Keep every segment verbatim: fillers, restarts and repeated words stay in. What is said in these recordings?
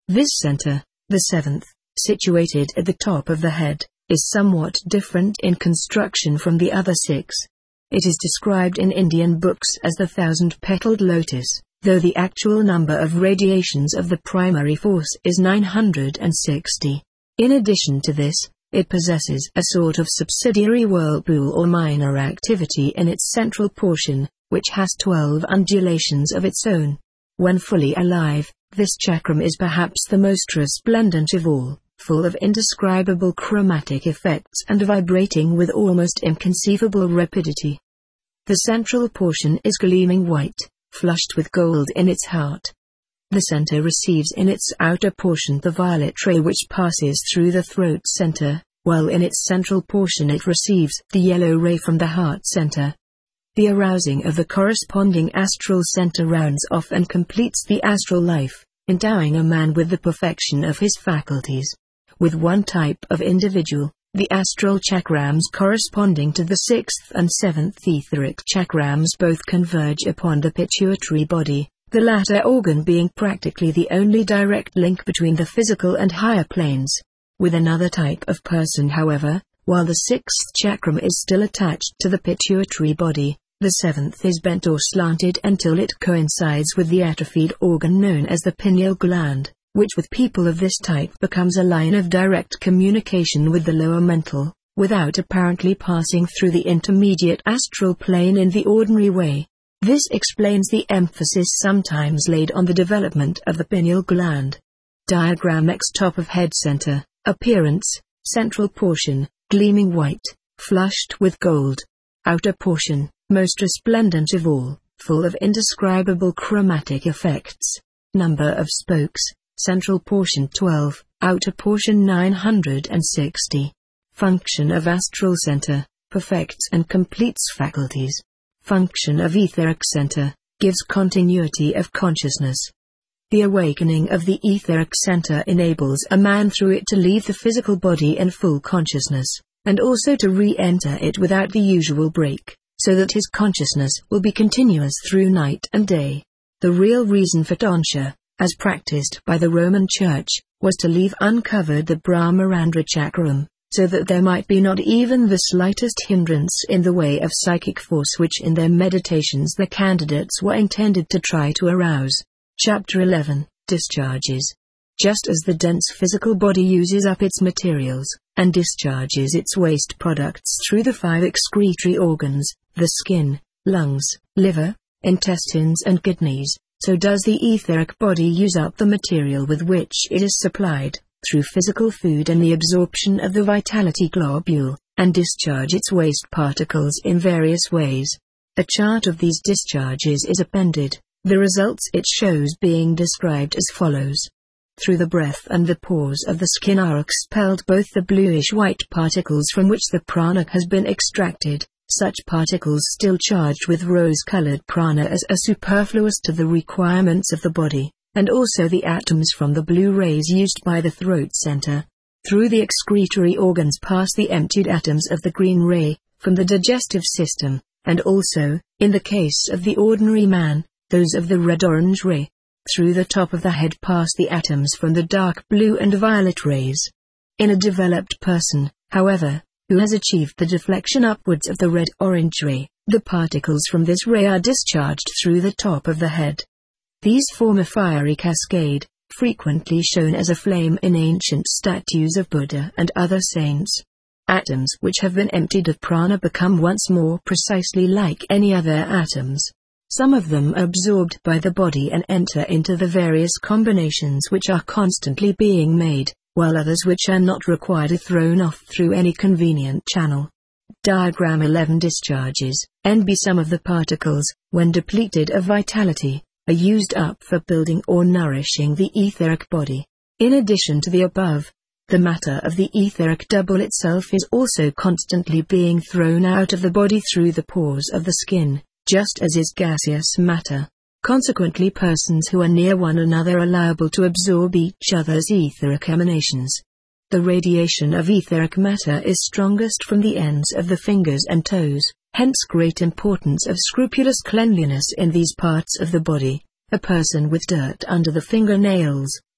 This center, the seventh, situated at the top of the head, is somewhat different in construction from the other six. It is described in Indian books as the thousand-petaled lotus, though the actual number of radiations of the primary force is nine hundred sixty. In addition to this, it possesses a sort of subsidiary whirlpool or minor activity in its central portion, which has twelve undulations of its own. When fully alive, this chakram is perhaps the most resplendent of all, full of indescribable chromatic effects and vibrating with almost inconceivable rapidity. The central portion is gleaming white, flushed with gold in its heart. The center receives in its outer portion the violet ray which passes through the throat center, while in its central portion it receives the yellow ray from the heart center. The arousing of the corresponding astral center rounds off and completes the astral life, endowing a man with the perfection of his faculties. With one type of individual, the astral chakrams corresponding to the sixth and seventh etheric chakrams both converge upon the pituitary body, the latter organ being practically the only direct link between the physical and higher planes. With another type of person, however, while the sixth chakram is still attached to the pituitary body, the seventh is bent or slanted until it coincides with the atrophied organ known as the pineal gland, which with people of this type becomes a line of direct communication with the lower mental, without apparently passing through the intermediate astral plane in the ordinary way. This explains the emphasis sometimes laid on the development of the pineal gland. Diagram X. Top of head center, appearance, central portion, gleaming white, flushed with gold. Outer portion, most resplendent of all, full of indescribable chromatic effects. Number of spokes, central portion twelve, outer portion nine hundred sixty. Function of astral center, perfects and completes faculties. Function of etheric center, gives continuity of consciousness. The awakening of the etheric center enables a man through it to leave the physical body in full consciousness, and also to re-enter it without the usual break, so that his consciousness will be continuous through night and day. The real reason for tonsure, as practiced by the Roman Church, was to leave uncovered the Brahmarandra chakram, so that there might be not even the slightest hindrance in the way of psychic force which in their meditations the candidates were intended to try to arouse. Chapter eleven, Discharges. Just as the dense physical body uses up its materials, and discharges its waste products through the five excretory organs, the skin, lungs, liver, intestines and kidneys, so does the etheric body use up the material with which it is supplied, through physical food and the absorption of the vitality globule, and discharge its waste particles in various ways. A chart of these discharges is appended, the results it shows being described as follows. Through the breath and the pores of the skin are expelled both the bluish-white particles from which the prana has been extracted, such particles still charged with rose-colored prana as are superfluous to the requirements of the body, and also the atoms from the blue rays used by the throat center. Through the excretory organs pass the emptied atoms of the green ray, from the digestive system, and also, in the case of the ordinary man, those of the red-orange ray. Through the top of the head pass the atoms from the dark blue and violet rays. In a developed person, however, who has achieved the deflection upwards of the red-orange ray, the particles from this ray are discharged through the top of the head. These form a fiery cascade, frequently shown as a flame in ancient statues of Buddha and other saints. Atoms which have been emptied of prana become once more precisely like any other atoms. Some of them are absorbed by the body and enter into the various combinations which are constantly being made, while others which are not required are thrown off through any convenient channel. Diagram eleven Discharges. N B Some of the particles, when depleted of vitality, are used up for building or nourishing the etheric body. In addition to the above, the matter of the etheric double itself is also constantly being thrown out of the body through the pores of the skin, just as is gaseous matter. Consequently, persons who are near one another are liable to absorb each other's etheric emanations. The radiation of etheric matter is strongest from the ends of the fingers and toes, hence great importance of scrupulous cleanliness in these parts of the body. A person with dirt under the fingernails,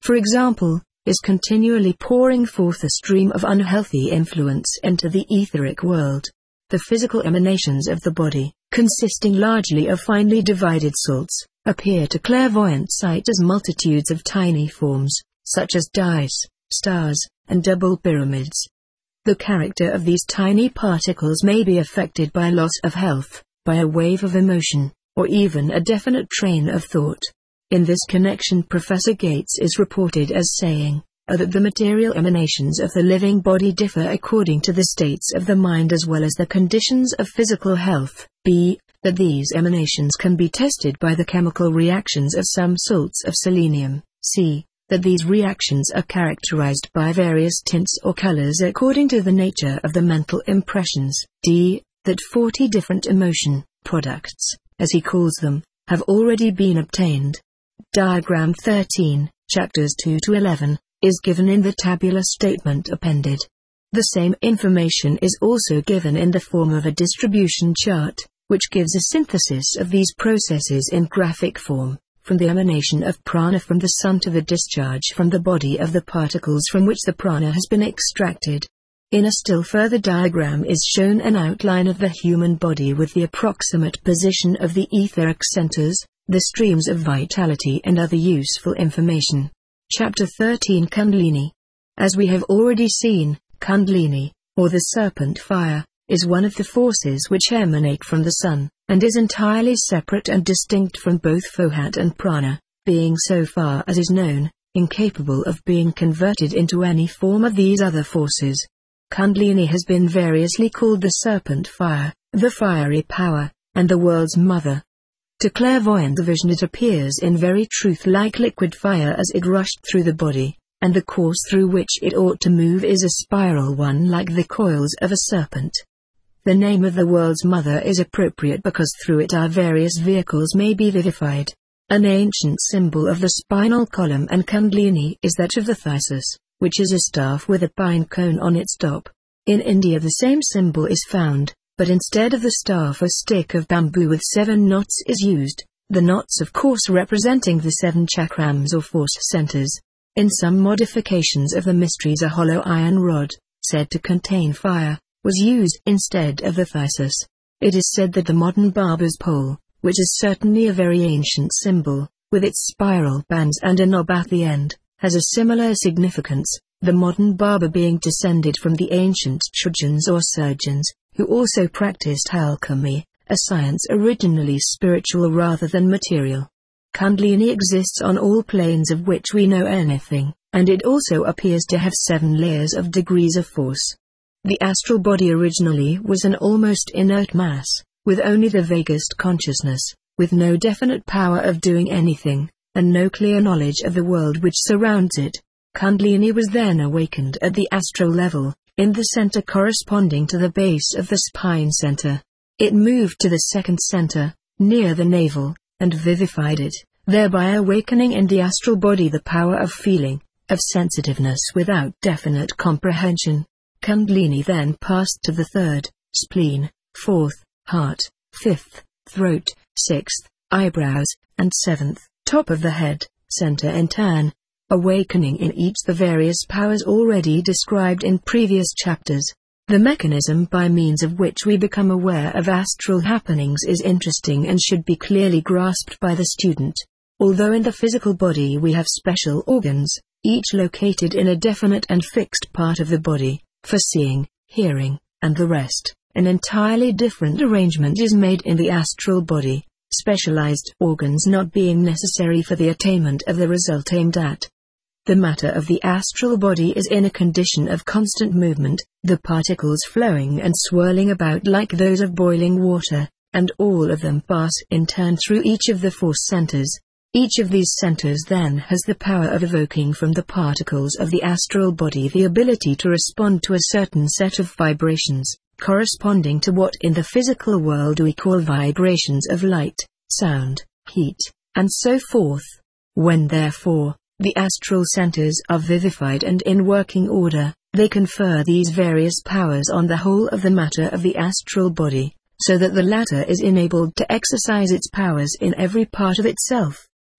for example, is continually pouring forth a stream of unhealthy influence into the etheric world. The physical emanations of the body, consisting largely of finely divided salts, appear to clairvoyant sight as multitudes of tiny forms, such as dice, stars, and double pyramids. The character of these tiny particles may be affected by loss of health, by a wave of emotion, or even a definite train of thought. In this connection, Professor Gates is reported as saying, A that the material emanations of the living body differ according to the states of the mind as well as the conditions of physical health. B. That these emanations can be tested by the chemical reactions of some salts of selenium. C. That these reactions are characterized by various tints or colors according to the nature of the mental impressions. D. That forty different emotion products, as he calls them, have already been obtained. Diagram thirteen, chapters two to eleven, is given in the tabular statement appended. The same information is also given in the form of a distribution chart, which gives a synthesis of these processes in graphic form, from the emanation of prana from the sun to the discharge from the body of the particles from which the prana has been extracted. In a still further diagram is shown an outline of the human body with the approximate position of the etheric centers, the streams of vitality and other useful information. Chapter thirteen Kundalini. As we have already seen, Kundalini, or the serpent fire, is one of the forces which emanate from the sun, and is entirely separate and distinct from both Fohat and Prana, being so far as is known, incapable of being converted into any form of these other forces. Kundalini has been variously called the serpent fire, the fiery power, and the world's mother. To clairvoyant vision it appears in very truth like liquid fire as it rushed through the body, and the course through which it ought to move is a spiral one like the coils of a serpent. The name of the world's mother is appropriate because through it our various vehicles may be vivified. An ancient symbol of the spinal column and Kundalini is that of the thysus, which is a staff with a pine cone on its top. In India the same symbol is found, but instead of the staff a stick of bamboo with seven knots is used, the knots of course representing the seven chakrams or force centers. In some modifications of the mysteries a hollow iron rod, said to contain fire, was used instead of the thysus. It is said that the modern barber's pole, which is certainly a very ancient symbol, with its spiral bands and a knob at the end, has a similar significance, the modern barber being descended from the ancient Trojans or surgeons, who also practiced alchemy, a science originally spiritual rather than material. Kundalini exists on all planes of which we know anything, and it also appears to have seven layers of degrees of force. The astral body originally was an almost inert mass, with only the vaguest consciousness, with no definite power of doing anything, and no clear knowledge of the world which surrounds it. Kundalini was then awakened at the astral level, in the center corresponding to the base of the spine center. It moved to the second center, near the navel, and vivified it, thereby awakening in the astral body the power of feeling, of sensitiveness without definite comprehension. Kundalini then passed to the third, spleen, fourth, heart, fifth, throat, sixth, eyebrows, and seventh, top of the head, center in turn, awakening in each the various powers already described in previous chapters. The mechanism by means of which we become aware of astral happenings is interesting and should be clearly grasped by the student. Although in the physical body we have special organs, each located in a definite and fixed part of the body, for seeing, hearing, and the rest, an entirely different arrangement is made in the astral body, specialized organs not being necessary for the attainment of the result aimed at. The matter of the astral body is in a condition of constant movement, the particles flowing and swirling about like those of boiling water, and all of them pass in turn through each of the force centers. Each of these centers then has the power of evoking from the particles of the astral body the ability to respond to a certain set of vibrations, corresponding to what in the physical world we call vibrations of light, sound, heat, and so forth. When therefore, the astral centers are vivified and in working order, they confer these various powers on the whole of the matter of the astral body, so that the latter is enabled to exercise its powers in every part of itself.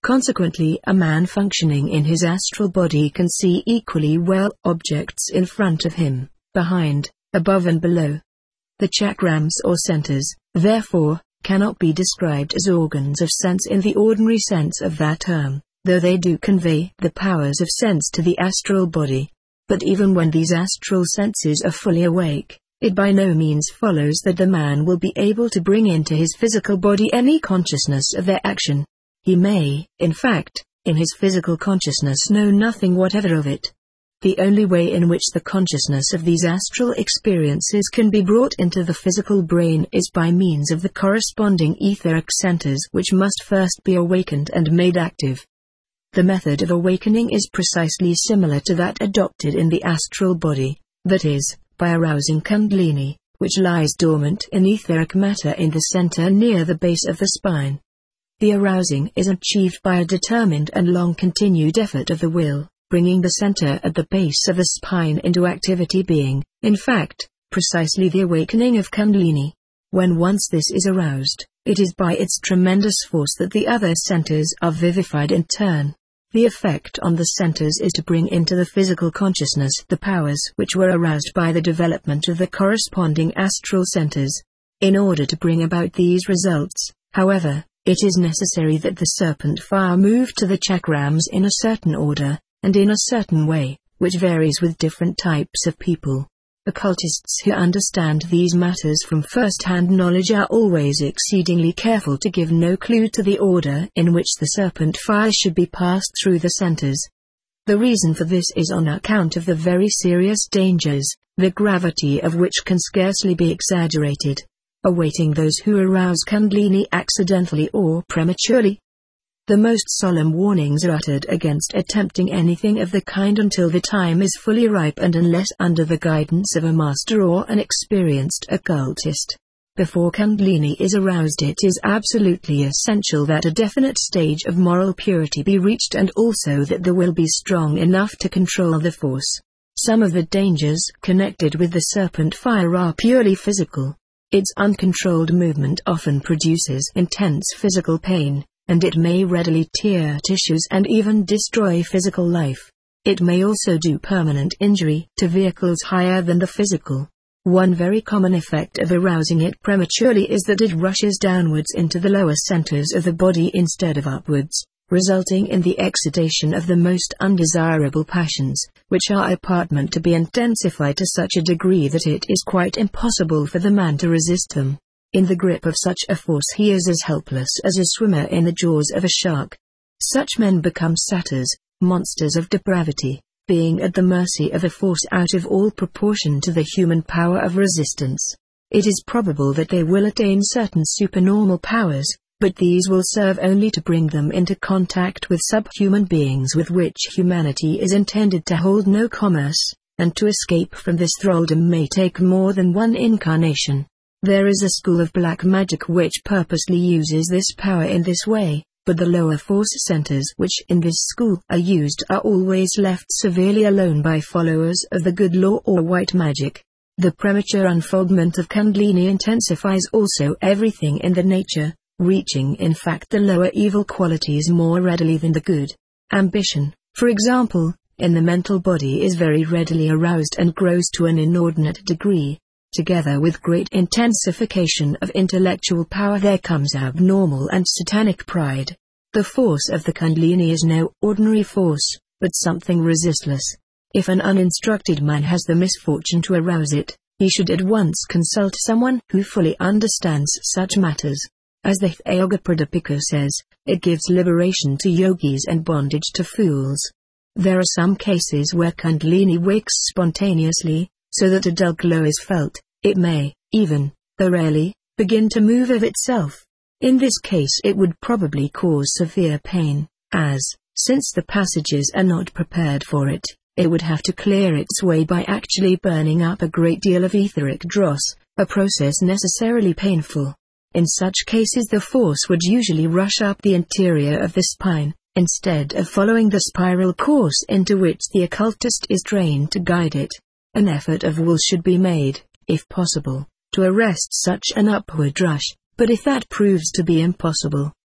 Consequently, a man functioning in his astral body can see equally well objects in front of him, behind, above and below. The chakrams or centers, therefore, cannot be described as organs of sense in the ordinary sense of that term, though they do convey the powers of sense to the astral body. But even when these astral senses are fully awake, it by no means follows that the man will be able to bring into his physical body any consciousness of their action. He may, in fact, in his physical consciousness know nothing whatever of it. The only way in which the consciousness of these astral experiences can be brought into the physical brain is by means of the corresponding etheric centers, which must first be awakened and made active. The method of awakening is precisely similar to that adopted in the astral body, that is, by arousing Kundalini, which lies dormant in etheric matter in the center near the base of the spine. The arousing is achieved by a determined and long-continued effort of the will, bringing the center at the base of the spine into activity, being, in fact, precisely the awakening of Kundalini. When once this is aroused, it is by its tremendous force that the other centers are vivified in turn. The effect on the centers is to bring into the physical consciousness the powers which were aroused by the development of the corresponding astral centers. In order to bring about these results, however, it is necessary that the serpent fire move to the chakrams in a certain order, and in a certain way, which varies with different types of people. Occultists who understand these matters from first-hand knowledge are always exceedingly careful to give no clue to the order in which the serpent fire should be passed through the centers. The reason for this is on account of the very serious dangers, the gravity of which can scarcely be exaggerated, awaiting those who arouse Kundalini accidentally or prematurely. The most solemn warnings are uttered against attempting anything of the kind until the time is fully ripe and unless under the guidance of a master or an experienced occultist. Before Kundalini is aroused, it is absolutely essential that a definite stage of moral purity be reached and also that the will be strong enough to control the force. Some of the dangers connected with the serpent fire are purely physical. Its uncontrolled movement often produces intense physical pain, and it may readily tear tissues and even destroy physical life. It may also do permanent injury to vehicles higher than the physical. One very common effect of arousing it prematurely is that it rushes downwards into the lower centers of the body instead of upwards, resulting in the excitation of the most undesirable passions, which are apparent to be intensified to such a degree that it is quite impossible for the man to resist them. In the grip of such a force he is as helpless as a swimmer in the jaws of a shark. Such men become satyrs, monsters of depravity, being at the mercy of a force out of all proportion to the human power of resistance. It is probable that they will attain certain supernormal powers, but these will serve only to bring them into contact with subhuman beings with which humanity is intended to hold no commerce, and to escape from this thraldom may take more than one incarnation. There is a school of black magic which purposely uses this power in this way, but the lower force centers which in this school are used are always left severely alone by followers of the good law or white magic. The premature unfoldment of Kundalini intensifies also everything in the nature, reaching in fact the lower evil qualities more readily than the good. Ambition, for example, in the mental body is very readily aroused and grows to an inordinate degree. Together with great intensification of intellectual power there comes abnormal and satanic pride. The force of the Kundalini is no ordinary force, but something resistless. If an uninstructed man has the misfortune to arouse it, he should at once consult someone who fully understands such matters. As the Yoga Pradipika says, it gives liberation to yogis and bondage to fools. There are some cases where Kundalini wakes spontaneously, so that a dull glow is felt. It may, even, though rarely, begin to move of itself. In this case it would probably cause severe pain, as, since the passages are not prepared for it, it would have to clear its way by actually burning up a great deal of etheric dross, a process necessarily painful. In such cases the force would usually rush up the interior of the spine, instead of following the spiral course into which the occultist is trained to guide it. An effort of will should be made, if possible, to arrest such an upward rush, but if that proves to be impossible,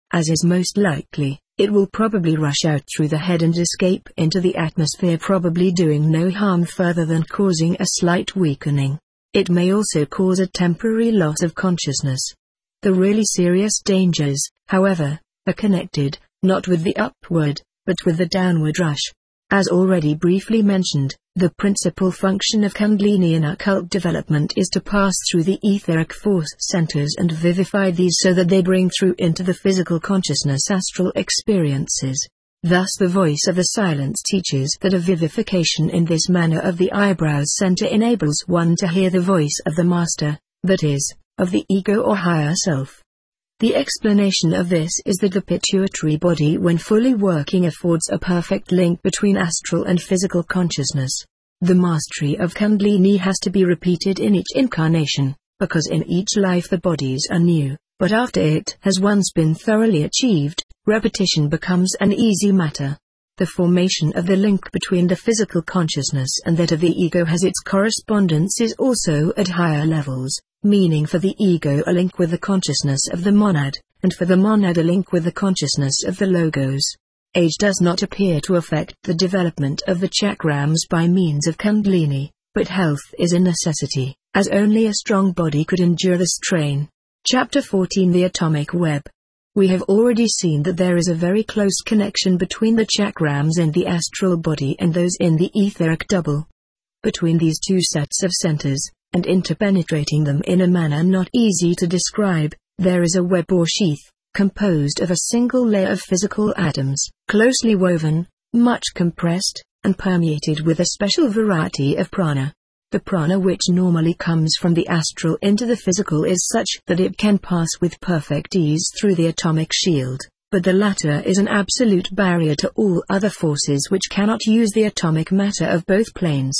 As is most likely, it will probably rush out through the head and escape into the atmosphere, probably doing no harm further than causing a slight weakening. It may also cause a temporary loss of consciousness. The really serious dangers, however, are connected, not with the upward, but with the downward rush. As already briefly mentioned, the principal function of Kundalini in occult development is to pass through the etheric force centers and vivify these so that they bring through into the physical consciousness astral experiences. Thus the voice of the silence teaches that a vivification in this manner of the eyebrows center enables one to hear the voice of the master, that is, of the ego or higher self. The explanation of this is that the pituitary body when fully working affords a perfect link between astral and physical consciousness. The mastery of Kundalini has to be repeated in each incarnation, because in each life the bodies are new, but after it has once been thoroughly achieved, repetition becomes an easy matter. The formation of the link between the physical consciousness and that of the ego has its correspondences also at higher levels, meaning for the ego a link with the consciousness of the monad, and for the monad a link with the consciousness of the logos. Age does not appear to affect the development of the chakrams by means of Kundalini, but health is a necessity, as only a strong body could endure the strain. Chapter fourteen The Atomic Web. We have already seen that there is a very close connection between the chakrams in the astral body and those in the etheric double. Between these two sets of centers, and interpenetrating them in a manner not easy to describe, there is a web or sheath, composed of a single layer of physical atoms, closely woven, much compressed, and permeated with a special variety of prana. The prana which normally comes from the astral into the physical is such that it can pass with perfect ease through the atomic shield, but the latter is an absolute barrier to all other forces which cannot use the atomic matter of both planes.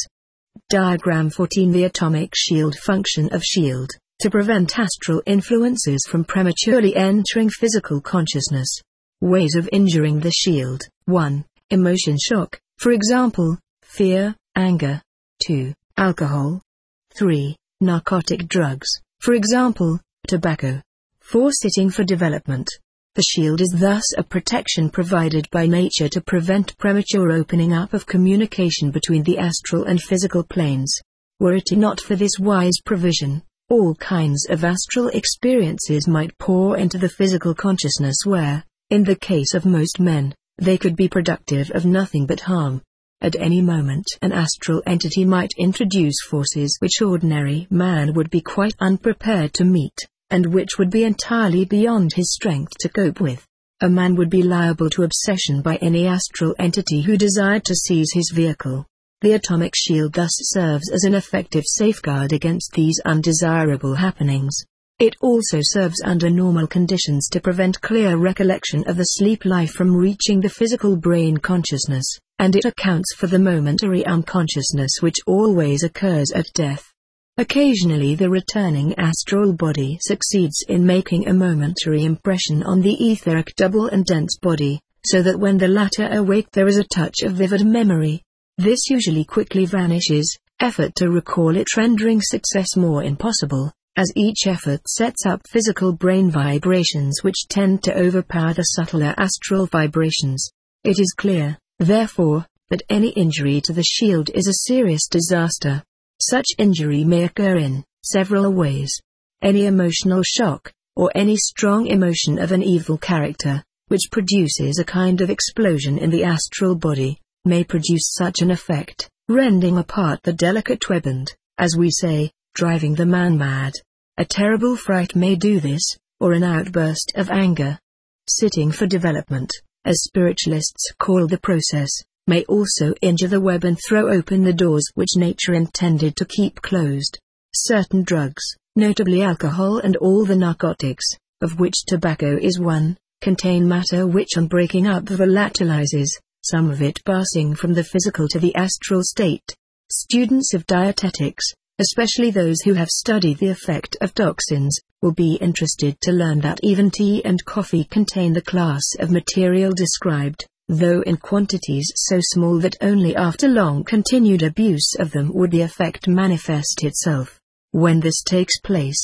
Diagram fourteen The atomic shield function of shield, to prevent astral influences from prematurely entering physical consciousness. Ways of injuring the shield. one. Emotion shock, for example, fear, anger. two. Alcohol. three. Narcotic drugs, for example, tobacco. four. Sitting for development. The shield is thus a protection provided by nature to prevent premature opening up of communication between the astral and physical planes. Were it not for this wise provision, all kinds of astral experiences might pour into the physical consciousness where, in the case of most men, they could be productive of nothing but harm. At any moment an astral entity might introduce forces which ordinary man would be quite unprepared to meet, and which would be entirely beyond his strength to cope with. A man would be liable to obsession by any astral entity who desired to seize his vehicle. The atomic shield thus serves as an effective safeguard against these undesirable happenings. It also serves under normal conditions to prevent clear recollection of the sleep life from reaching the physical brain consciousness, and it accounts for the momentary unconsciousness which always occurs at death. Occasionally the returning astral body succeeds in making a momentary impression on the etheric double and dense body, so that when the latter awake there is a touch of vivid memory. This usually quickly vanishes, effort to recall it rendering success more impossible, as each effort sets up physical brain vibrations which tend to overpower the subtler astral vibrations. It is clear, therefore, that any injury to the shield is a serious disaster. Such injury may occur in several ways. Any emotional shock, or any strong emotion of an evil character, which produces a kind of explosion in the astral body, may produce such an effect, rending apart the delicate web and, as we say, driving the man mad. A terrible fright may do this, or an outburst of anger. Sitting for development, as spiritualists call the process, may also injure the web and throw open the doors which nature intended to keep closed. Certain drugs, notably alcohol and all the narcotics, of which tobacco is one, contain matter which on breaking up volatilizes, some of it passing from the physical to the astral state. Students of dietetics, especially those who have studied the effect of toxins, will be interested to learn that even tea and coffee contain the class of material described, though in quantities so small that only after long continued abuse of them would the effect manifest itself. When this takes place,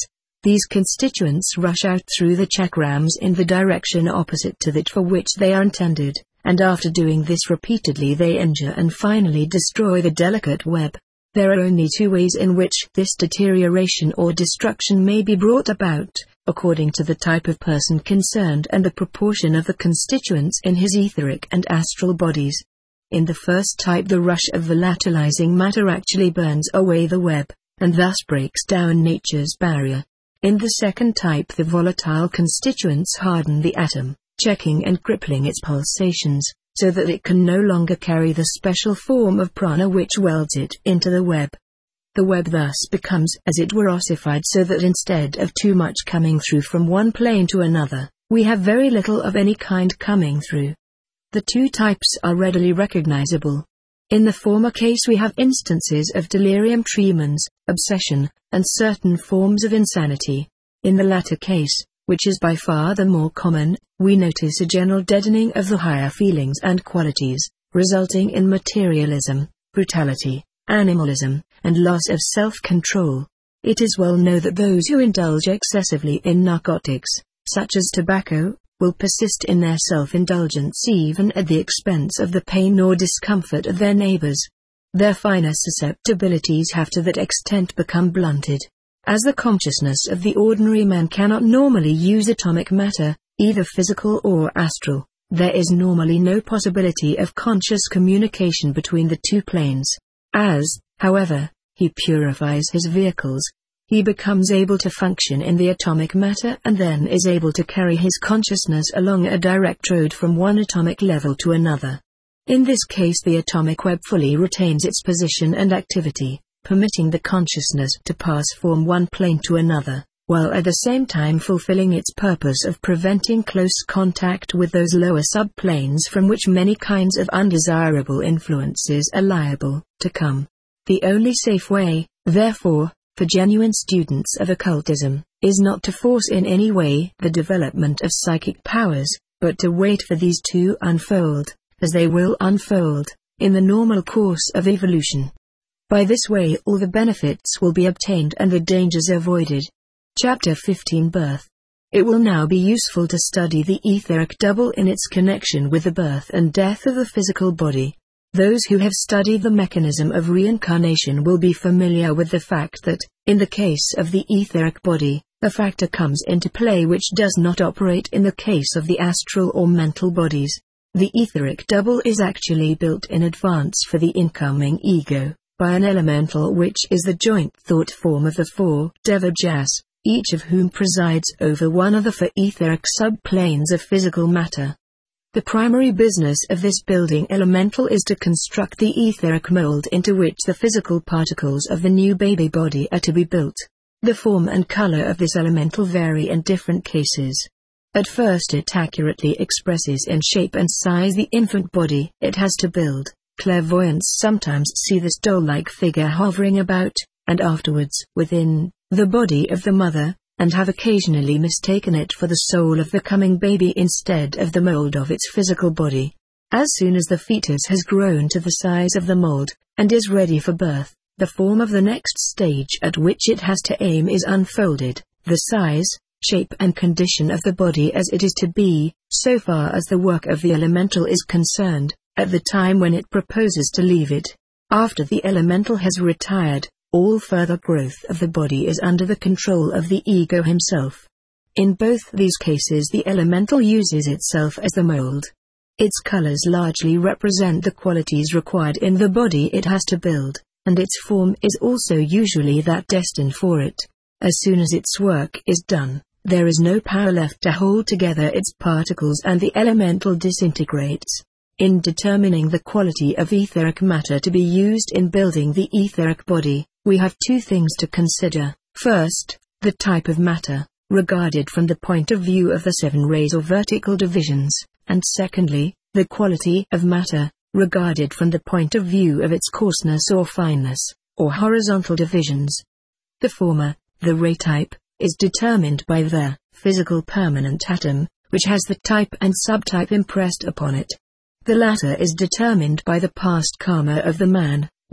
These constituents rush out through the chakrams in the direction opposite to that for which they are intended, and after doing this repeatedly they injure and finally destroy the delicate web. There are only two ways in which this deterioration or destruction may be brought about, according to the type of person concerned and the proportion of the constituents in his etheric and astral bodies. In the first type, the rush of volatilizing matter actually burns away the web, and thus breaks down nature's barrier. In the second type, the volatile constituents harden the atom, checking and crippling its pulsations, so that it can no longer carry the special form of prana which welds it into the web. The web thus becomes as it were ossified, so that instead of too much coming through from one plane to another, we have very little of any kind coming through. The two types are readily recognizable. In the former case we have instances of delirium tremens, obsession, and certain forms of insanity. In the latter case, which is by far the more common, we notice a general deadening of the higher feelings and qualities, resulting in materialism, brutality, animalism, and loss of self-control. It is well known that those who indulge excessively in narcotics, such as tobacco, will persist in their self-indulgence even at the expense of the pain or discomfort of their neighbors. Their finer susceptibilities have to that extent become blunted. As the consciousness of the ordinary man cannot normally use atomic matter, either physical or astral, there is normally no possibility of conscious communication between the two planes. As, however, he purifies his vehicles, he becomes able to function in the atomic matter and then is able to carry his consciousness along a direct road from one atomic level to another. In this case the atomic web fully retains its position and activity, permitting the consciousness to pass from one plane to another, while at the same time fulfilling its purpose of preventing close contact with those lower subplanes from which many kinds of undesirable influences are liable to come. The only safe way, therefore, for genuine students of occultism, is not to force in any way the development of psychic powers, but to wait for these to unfold, as they will unfold, in the normal course of evolution. By this way all the benefits will be obtained and the dangers avoided. Chapter fifteen Birth. It will now be useful to study the etheric double in its connection with the birth and death of the physical body. Those who have studied the mechanism of reincarnation will be familiar with the fact that, in the case of the etheric body, a factor comes into play which does not operate in the case of the astral or mental bodies. The etheric double is actually built in advance for the incoming ego, by an elemental which is the joint thought form of the four Devajas, each of whom presides over one of the four etheric subplanes of physical matter. The primary business of this building elemental is to construct the etheric mold into which the physical particles of the new baby body are to be built. The form and color of this elemental vary in different cases. At first it accurately expresses in shape and size the infant body it has to build. Clairvoyants sometimes see this doll-like figure hovering about, and afterwards within, the body of the mother, and have occasionally mistaken it for the soul of the coming baby instead of the mold of its physical body. As soon as the fetus has grown to the size of the mold, and is ready for birth, the form of the next stage at which it has to aim is unfolded. The size, shape and condition of the body as it is to be, so far as the work of the elemental is concerned, at the time when it proposes to leave it. After the elemental has retired, all further growth of the body is under the control of the ego himself. In both these cases the elemental uses itself as the mold. Its colors largely represent the qualities required in the body it has to build, and its form is also usually that destined for it. As soon as its work is done, there is no power left to hold together its particles and the elemental disintegrates. In determining the quality of etheric matter to be used in building the etheric body, we have two things to consider. First, the type of matter, regarded from the point of view of the seven rays or vertical divisions, and secondly, the quality of matter, regarded from the point of view of its coarseness or fineness, or horizontal divisions. The former, the ray type, is determined by the physical permanent atom, which has the type and subtype impressed upon it. The latter is determined by the past karma of the man,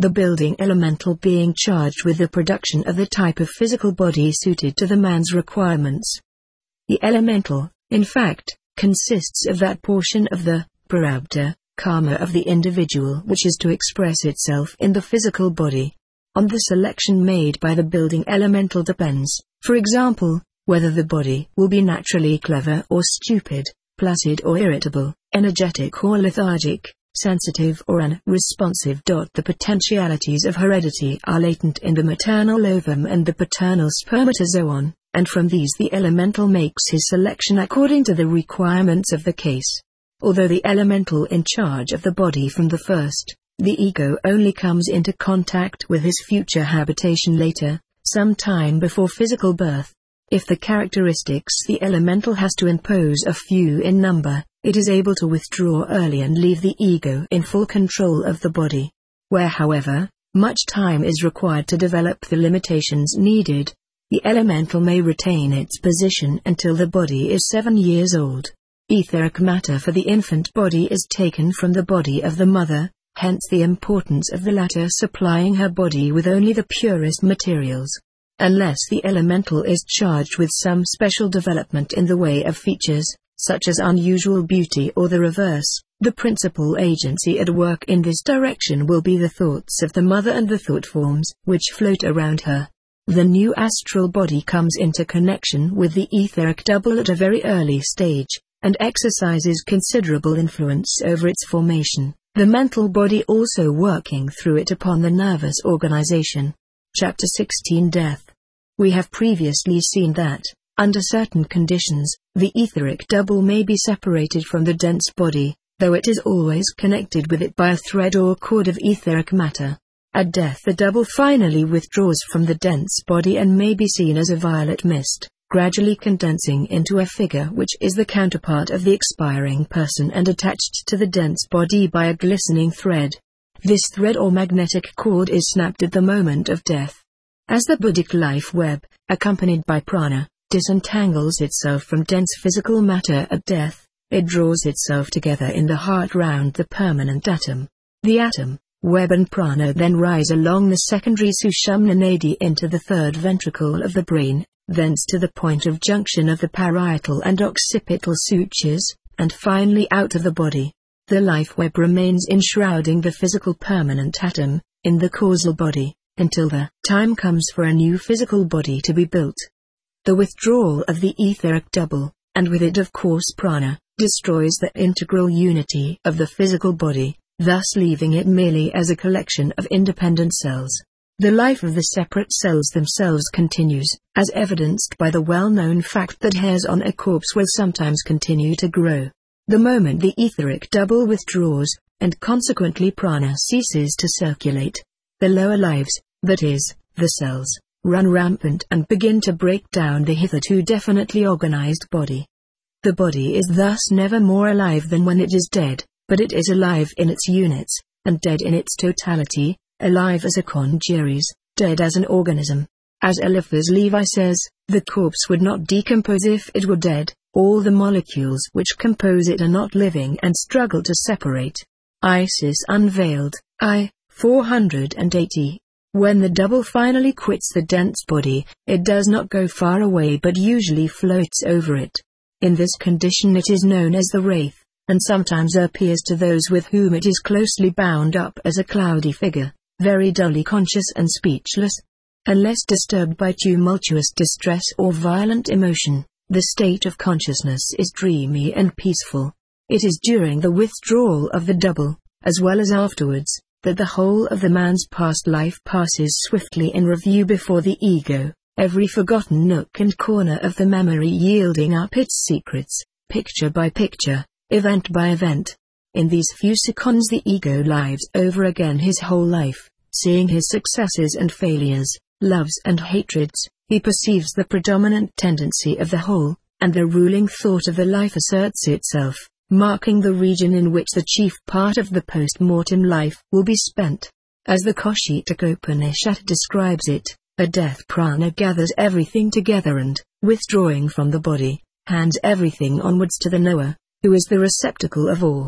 the building elemental being charged with the production of the type of physical body suited to the man's requirements. The elemental, in fact, consists of that portion of the prarabdha, karma of the individual which is to express itself in the physical body. On the selection made by the building elemental depends, for example, whether the body will be naturally clever or stupid, placid or irritable, energetic or lethargic, sensitive or unresponsive. The potentialities of heredity are latent in the maternal ovum and the paternal spermatozoon, and from these the elemental makes his selection according to the requirements of the case. Although the elemental in charge of the body from the first, the ego only comes into contact with his future habitation later, some time before physical birth. If the characteristics the elemental has to impose are few in number, it is able to withdraw early and leave the ego in full control of the body. Where, however, much time is required to develop the limitations needed, the elemental may retain its position until the body is seven years old. Etheric matter for the infant body is taken from the body of the mother, hence the importance of the latter supplying her body with only the purest materials. Unless the elemental is charged with some special development in the way of features, such as unusual beauty or the reverse, the principal agency at work in this direction will be the thoughts of the mother and the thought forms which float around her. The new astral body comes into connection with the etheric double at a very early stage, and exercises considerable influence over its formation, the mental body also working through it upon the nervous organization. Chapter sixteen Death. We have previously seen that, under certain conditions, the etheric double may be separated from the dense body, though it is always connected with it by a thread or cord of etheric matter. At death the double finally withdraws from the dense body and may be seen as a violet mist, gradually condensing into a figure which is the counterpart of the expiring person and attached to the dense body by a glistening thread. This thread or magnetic cord is snapped at the moment of death. As the buddhic life web, accompanied by prana, disentangles itself from dense physical matter at death, it draws itself together in the heart round the permanent atom. The atom, web and prana then rise along the secondary sushumna nadi into the third ventricle of the brain, thence to the point of junction of the parietal and occipital sutures, and finally out of the body. The life web remains enshrouding the physical permanent atom, in the causal body, until the time comes for a new physical body to be built. The withdrawal of the etheric double, and with it of course prana, destroys the integral unity of the physical body, thus leaving it merely as a collection of independent cells. The life of the separate cells themselves continues, as evidenced by the well-known fact that hairs on a corpse will sometimes continue to grow. The moment the etheric double withdraws, and consequently prana ceases to circulate, the lower lives, that is, the cells, run rampant and begin to break down the hitherto definitely organized body. The body is thus never more alive than when it is dead, but it is alive in its units, and dead in its totality, alive as a congeries, dead as an organism. As Eliphas Levi says, the corpse would not decompose if it were dead, all the molecules which compose it are not living and struggle to separate. Isis Unveiled, I, four hundred eighty. When the double finally quits the dense body, it does not go far away but usually floats over it. In this condition it is known as the wraith, and sometimes appears to those with whom it is closely bound up as a cloudy figure, very dully conscious and speechless. Unless disturbed by tumultuous distress or violent emotion, the state of consciousness is dreamy and peaceful. It is during the withdrawal of the double, as well as afterwards, that the whole of the man's past life passes swiftly in review before the ego, every forgotten nook and corner of the memory yielding up its secrets, picture by picture, event by event. In these few seconds the ego lives over again his whole life, seeing his successes and failures, loves and hatreds. He perceives the predominant tendency of the whole, and the ruling thought of the life asserts itself, marking the region in which the chief part of the post-mortem life will be spent. As the Kaushitaka Upanishad describes it, a death prana gathers everything together and, withdrawing from the body, hands everything onwards to the knower, who is the receptacle of all.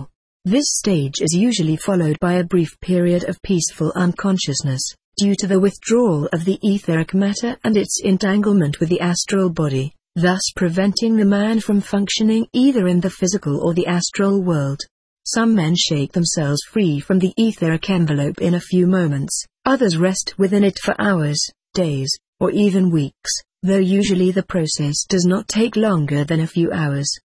This stage is usually followed by a brief period of peaceful unconsciousness, due to the withdrawal of the etheric matter and its entanglement with the astral body, thus preventing the man from functioning either in the physical or the astral world. Some men shake themselves free from the etheric envelope in a few moments, others rest within it for hours, days, or even weeks, though usually the process does not take longer than a few hours.